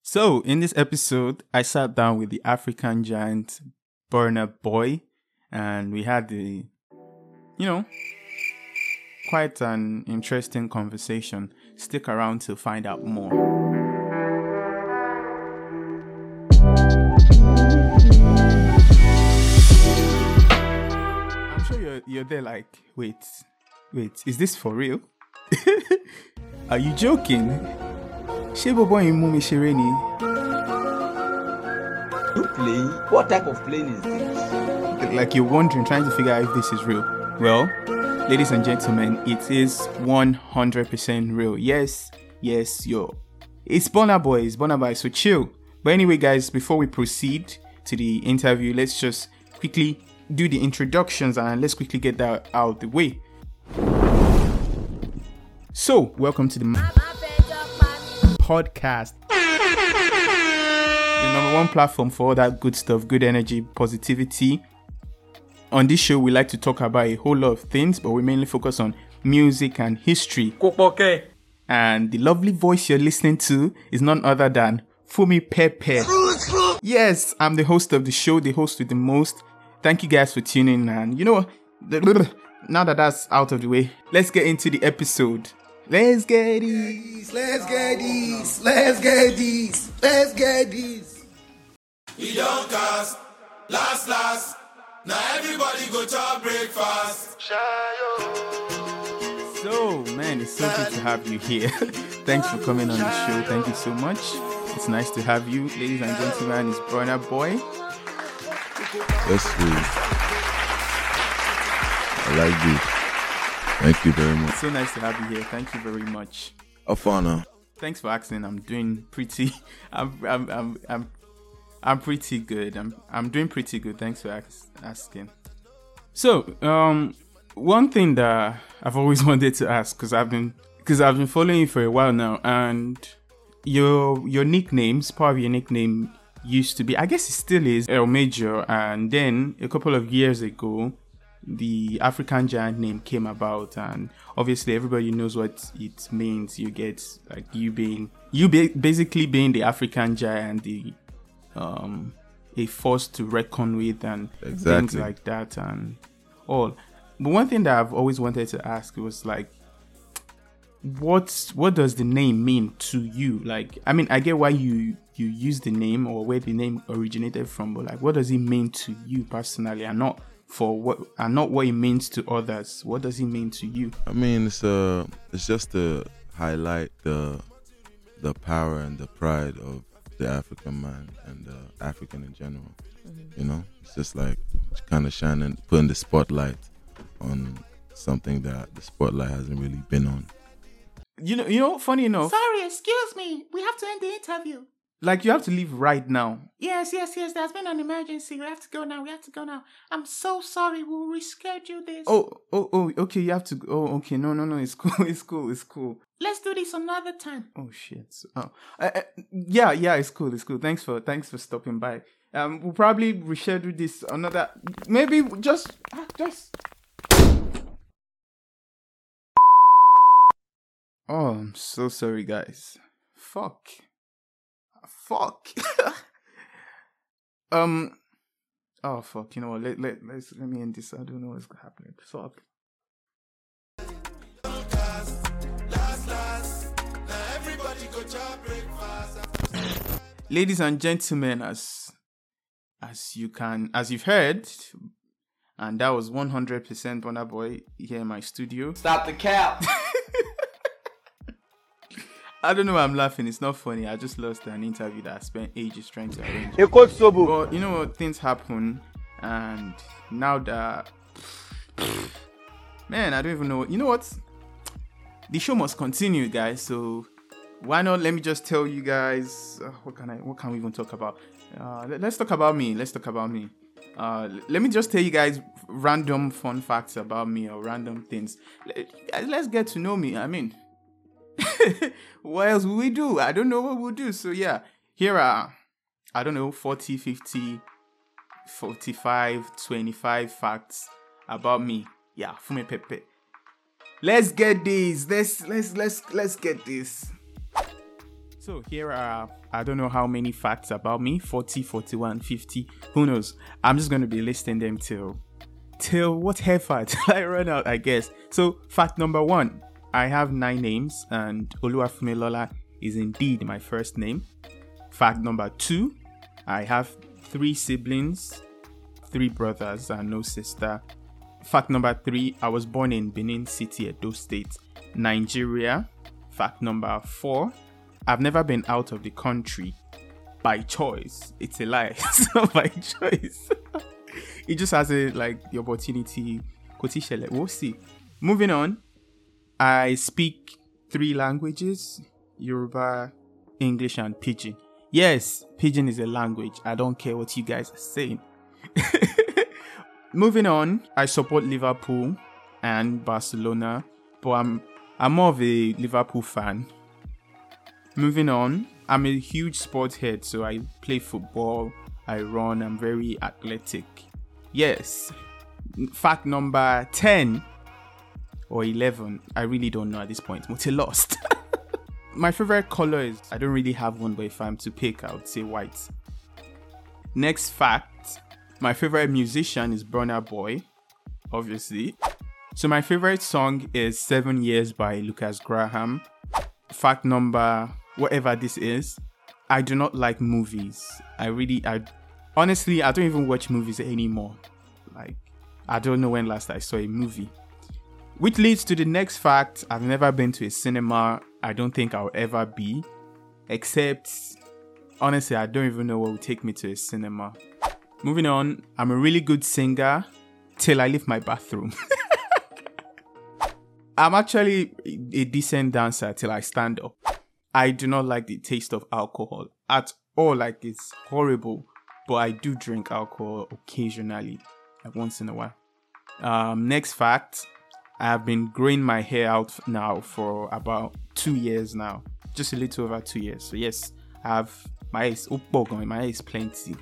So, in this episode, I sat down with the African giant Burna Boy, and we had quite an interesting conversation. Stick around to find out more. I'm sure you're there like, wait, is this for real? Are you joking? Shebo boy in Mumi Shireni. You play? What type of plane is this? Like you're wondering, trying to figure out if this is real. Well, ladies and gentlemen, it is 100% real. Yes, yo. It's Burna Boy, so chill. But anyway, guys, before we proceed to the interview, let's just quickly do the introductions and let's quickly get that out of the way. So, welcome to the podcast. The number one platform for all that good stuff, good energy, positivity. On this show, we like to talk about a whole lot of things, but we mainly focus on music and history. Okay. And the lovely voice you're listening to is none other than Fumi Pepe. Yes, I'm the host of the show, the host with the most. Thank you guys for tuning in. And you know, now that that's out of the way, let's get into the episode. Let's get it. Let's get this. We don't cast, last. Now everybody go to breakfast. So, man, it's so good to have you here. Thanks for coming on the show. Thank you so much. It's nice to have you, ladies and gentlemen. It's Burna Boy. That's sweet. I like this. Thank you very much. It's so nice to have you here. Thank you very much. Afana. Thanks for asking. I'm doing pretty. I'm pretty good. I'm doing pretty good. Thanks for asking. So, one thing that I've always wanted to ask, because I've been following you for a while now, and your nicknames, part of your nickname used to be, I guess it still is, El Major, and then a couple of years ago, the African giant name came about, and obviously everybody knows what it means. You get like basically being the African giant, a force to reckon with, and things like that and all. But one thing that I've always wanted to ask was like, what does the name mean to you? Like, I mean, I get why you use the name or where the name originated from, but like, what does it mean to you personally, and not what it means to others? What does it mean to you? I mean, it's just to highlight the power and the pride of the African man and the African in general. Mm-hmm. You know, it's just like kind of putting the spotlight on something that the spotlight hasn't really been on. You know, funny enough. Sorry, excuse me. We have to end the interview. Like, you have to leave right now. Yes. There's been an emergency. We have to go now. I'm so sorry. We'll reschedule this. Oh, okay. You have to. Oh, okay. No. It's cool. Let's do this another time. Oh shit. Yeah. It's cool. Thanks for stopping by. We'll probably reschedule this another. Maybe just. Oh, I'm so sorry, guys. Fuck. Oh fuck. You know what? Let me end this. I don't know what's happening. Fuck. Ladies and gentlemen, as you've heard, and that was 100% Burna Boy here in my studio. Stop the cap. I don't know why I'm laughing. It's not funny. I just lost an interview that I spent ages trying to arrange. But you know what? Things happen, and now that, man, I don't even know. You know what? The show must continue, guys. So why not? Let me just tell you guys. What can we even talk about? Let's talk about me. Let me just tell you guys random fun facts about me, or random things. Let's get to know me. I mean, what else will we do? I don't know what we'll do. So yeah, here are, I don't know, 40, 50, 45, 25 facts about me. Yeah, Fumi Pepe. Let's get this. Let's get this. So here are, I don't know how many facts about me, 40, 41, 50, who knows. I'm just going to be listing them till whatever, till I run out, I guess. So fact number 1, I have 9 names and Oluwafumilola is indeed my first name. Fact number 2, I have 3 siblings, 3 brothers and no sister. Fact number 3, I was born in Benin City, Edo State, Nigeria. Fact number 4, I've never been out of the country by choice. It's a lie. It's not by choice. It just has the opportunity. We'll see. Moving on, I speak 3 languages: Yoruba, English, and Pidgin. Yes, Pidgin is a language. I don't care what you guys are saying. Moving on, I support Liverpool and Barcelona, but I'm more of a Liverpool fan. Moving on, I'm a huge sports head, so I play football, I run, I'm very athletic. Yes. Fact number 10 or 11, I really don't know at this point. Multi lost. My favorite color is, I don't really have one, but if I'm to pick, I would say white. Next fact, my favorite musician is Burna Boy, obviously. So my favorite song is 7 Years by Lucas Graham. Fact number, whatever this is, I do not like movies. Honestly, I don't even watch movies anymore. I don't know when last I saw a movie. Which leads to the next fact, I've never been to a cinema. I don't think I'll ever be. Except, honestly, I don't even know what would take me to a cinema. Moving on, I'm a really good singer till I leave my bathroom. I'm actually a decent dancer till I stand up. I do not like the taste of alcohol at all. It's horrible. But I do drink alcohol occasionally, once in a while. Next fact, I have been growing my hair out now for about 2 years now. Just a little over 2 years. So yes, I have my hair is plenty.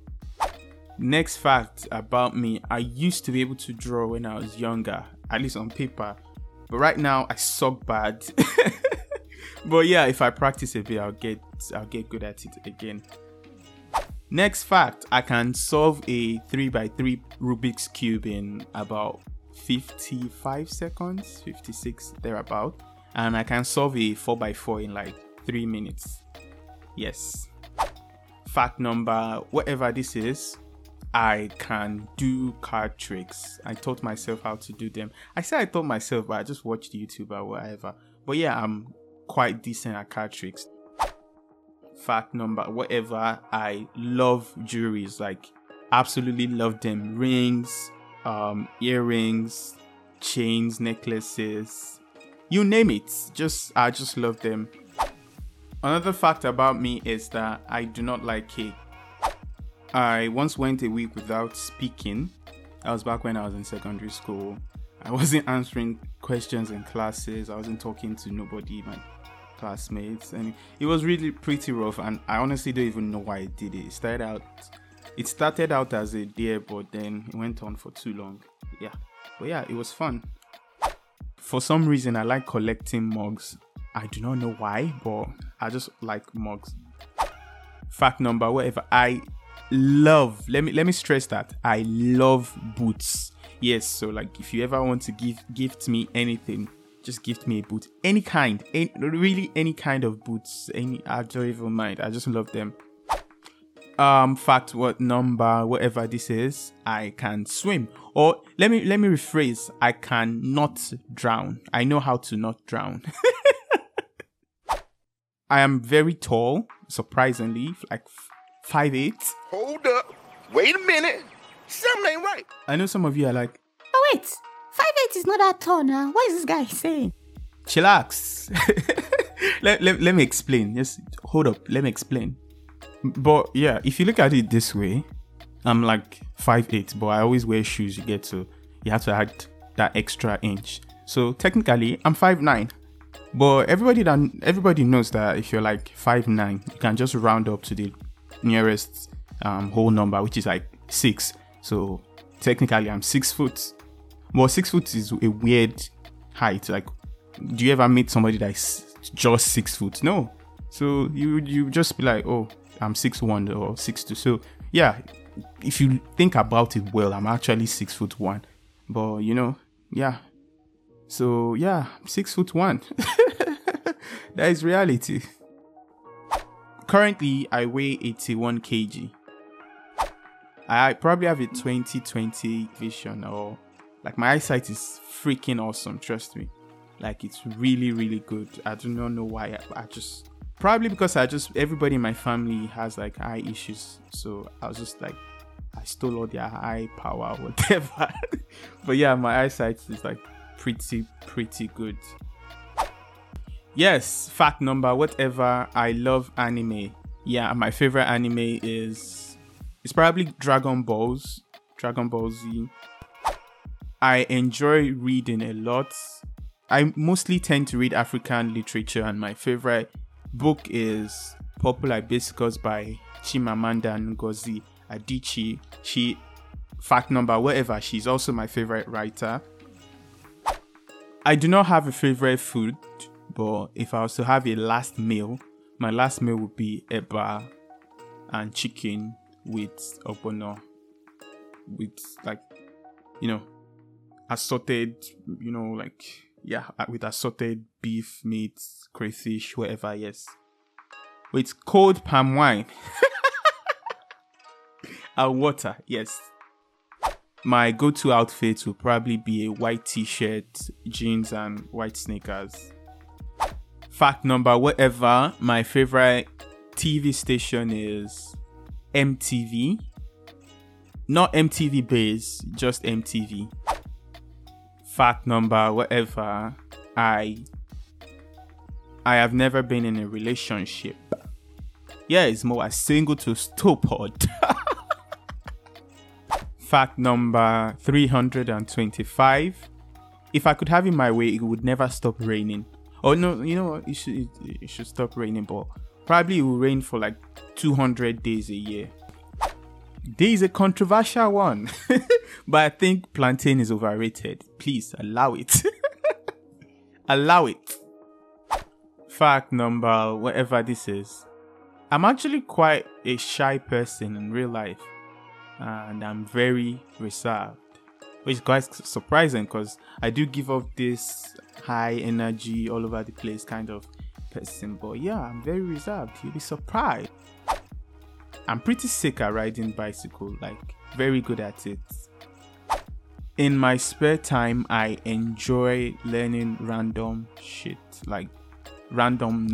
Next fact about me, I used to be able to draw when I was younger, at least on paper. But right now, I suck bad. But yeah, if I practice a bit, I'll get good at it again. Next fact, I can solve a 3x3 Rubik's Cube in about 55 seconds, 56, thereabout. And I can solve a 4x4 in 3 minutes. Yes. Fact number, whatever this is, I can do card tricks. I taught myself how to do them. I say I taught myself, but I just watched YouTube or whatever. But yeah, I'm quite decent at card tricks. Fact number, whatever, I love jewelries. Absolutely love them. Rings, earrings, chains, necklaces, you name it. I just love them. Another fact about me is that I do not like cake. I once went a week without speaking. That was back when I was in secondary school. I wasn't answering questions in classes. I wasn't talking to nobody, my classmates. And it was really pretty rough. And I honestly don't even know why I did it. It started out as a dare, but then it went on for too long. Yeah. But yeah, it was fun. For some reason, I like collecting mugs. I do not know why, but I just like mugs. Fact number, whatever, I love, let me stress that, I love boots. Yes, so if you ever want to gift me anything, just gift me a boot. Any kind, really any kind of boots. I don't even mind. I just love them. Fact number, whatever this is, I can swim. Or let me rephrase, I can not drown. I know how to not drown. I am very tall, surprisingly, 5'8". Hold up. Wait a minute. Something ain't right. I know some of you are like, oh wait, 5'8" is not that tall now. What is this guy saying? Chillax. let me explain. Just hold up. Let me explain. But yeah, if you look at it this way, I'm 5'8", but I always wear shoes. You have to add that extra inch. So technically, I'm 5'9". But everybody knows that if you're 5'9", you can just round up to the nearest whole number, which is 6. So technically, I'm 6 foot. But 6 foot is a weird height. Do you ever meet somebody that's just 6 foot? No. So you just be like, oh, I'm 6'1" or 6'2". So yeah, if you think about it well, I'm actually 6'1". But yeah. So yeah, 6'1". That is reality. Currently, I weigh 81 kg. I probably have a 20/20 vision, or like my eyesight is freaking awesome. Trust me, like it's really, really good. I do not know why. I just probably because everybody in my family has like eye issues, so I was just like, I stole all their eye power, whatever. But yeah, my eyesight is like pretty good. Yes, fact number whatever. I love anime. Yeah, my favorite anime is probably Dragon Ball Z. I enjoy reading a lot. I mostly tend to read African literature, and my favorite book is Popular Hibiscus by Chimamanda Ngozi Adichie. Fact number whatever, she's also my favorite writer. I do not have a favorite food, but if I was to have a last meal, my last meal would be eba and chicken with ogbono, with like, assorted, with assorted beef, meat, crayfish, whatever, yes. With cold palm wine and water, yes. My go-to outfit will probably be a white t-shirt, jeans, and white sneakers. Fact number whatever, my favorite TV station is MTV. Not MTV Base, just MTV. Fact number whatever, I have never been in a relationship. Yeah, it's more a single to stopod. Fact number 325. If I could have it my way, it would never stop raining. Oh no, you know what? It should stop raining, but probably it will rain for like 200 days a year. There is a controversial one, but I think plantain is overrated. Please allow it. Allow it. Fact number whatever this is. I'm actually quite a shy person in real life, and I'm very reserved, which is quite surprising because I do give off this high energy all over the place kind of person. But yeah, I'm very reserved. You'll be surprised. I'm pretty sick at riding bicycle, like very good at it. In my spare time, I enjoy learning random shit, like random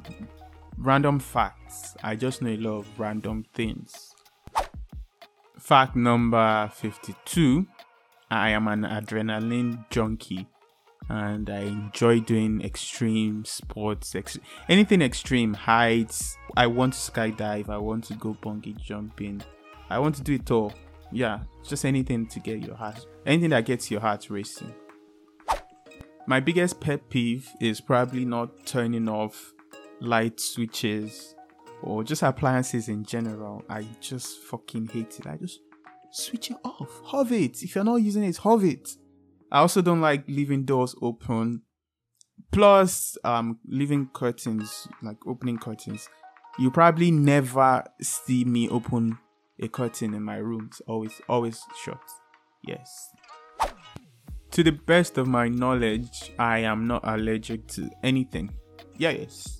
facts. I just know a lot of random things. Fact number 52. I am an adrenaline junkie, and I enjoy doing extreme sports, anything extreme, heights. I want to skydive, I want to go bungee jumping, I want to do it all. Yeah, just anything to get your heart, anything that gets your heart racing. My biggest pet peeve is probably not turning off light switches or just appliances in general. I just fucking hate it. I just switch it off. Have it. If you're not using it, have it. I also don't like leaving doors open. Plus, leaving curtains, like opening curtains. You probably never see me open a curtain in my room. It's always shut. Yes. To the best of my knowledge, I am not allergic to anything. Yes.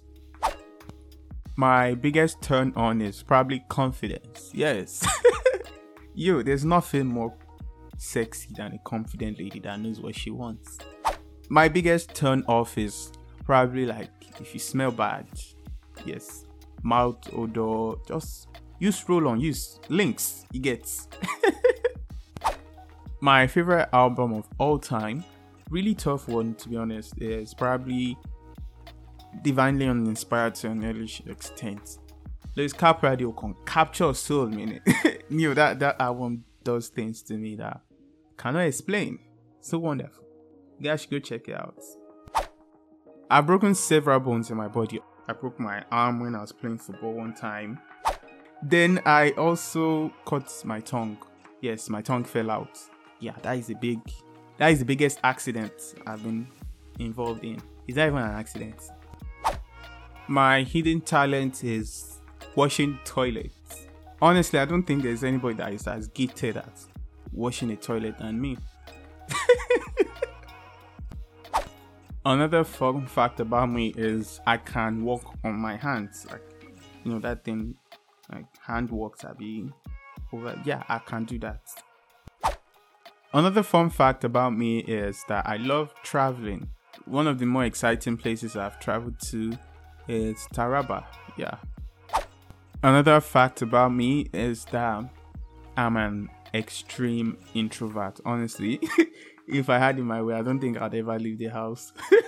My biggest turn on is probably confidence. Yes. Yo, there's nothing more sexy than a confident lady that knows what she wants. My biggest turn off is probably like if you smell bad. Yes. Mouth odor. Just use roll-on, use Lynx. You get. My favorite album of all time, really tough one to be honest, is probably Divinely Uninspired to an early extent. Lewis Capaldi can capture soul, man. that album does things to me that I cannot explain. So wonderful. You guys should go check it out. I've broken several bones in my body. I broke my arm when I was playing football one time. Then I also cut my tongue. Yes, my tongue fell out. Yeah, that is the biggest accident I've been involved in. Is that even an accident? My hidden talent is washing toilets. Honestly, I don't think there's anybody that is as gifted at washing a toilet than me. Another fun fact about me is I can walk on my hands. Like, you know, that thing, like hand walks, I can do that. Another fun fact about me is that I love traveling. One of the more exciting places I've traveled to is Taraba. Yeah. Another fact about me is that I'm an extreme introvert. Honestly, if I had it my way, I don't think I'd ever leave the house.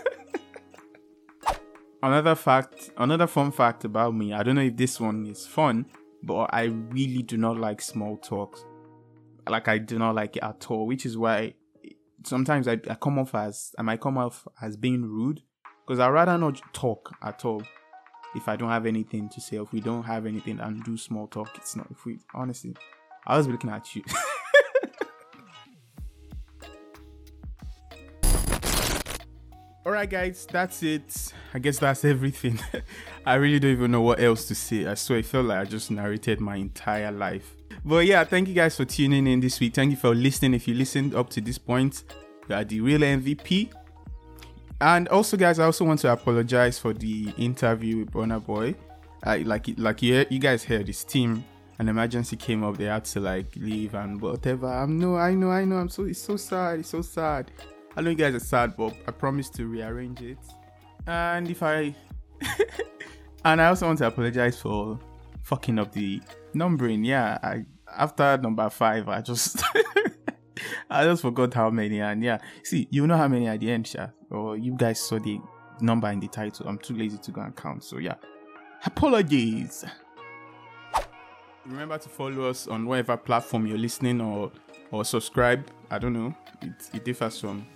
Another fun fact about me, I don't know if this one is fun, but I really do not like small talks. Like, I do not like it at all, which is why sometimes I might come off as being rude, because I'd rather not talk at all if I don't have anything to say. If we don't have anything and do small talk, it's not. Honestly, I was looking at you. Alright guys, that's it. I guess that's everything. I really don't even know what else to say. I swear, it felt like I just narrated my entire life. But yeah, thank you guys for tuning in this week. Thank you for listening. If you listened up to this point, you are the real MVP. And also guys, I also want to apologize for the interview with Burna Boy. You guys heard, this team, an emergency came up. They had to leave and whatever. I know. It's so sad. I know you guys are sad, but I promise to rearrange it. And and I also want to apologize for fucking up the numbering. Yeah, after number 5, I just forgot how many. And yeah, see, you know how many at the end, Sha. Or you guys saw the number in the title. I'm too lazy to go and count. So yeah, apologies. Remember to follow us on whatever platform you're listening, or subscribe. I don't know. It differs from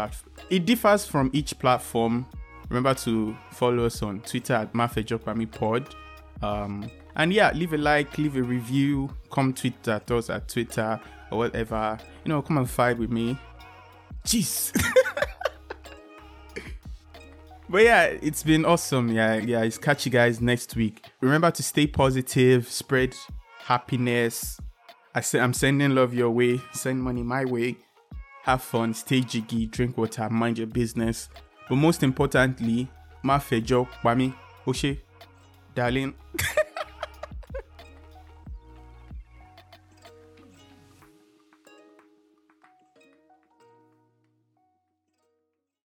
each platform. Remember to follow us on Twitter at MafejoPamiPod. And yeah, leave a like, leave a review, come tweet at us at Twitter or whatever. You know, come and fight with me. Jeez. But yeah, it's been awesome. Yeah. I'll catch you guys next week. Remember to stay positive, spread happiness. I'm sending love your way, send money my way. Have fun, stay jiggy, drink water, mind your business. But most importantly, Mafejo Pami Oshe, darling.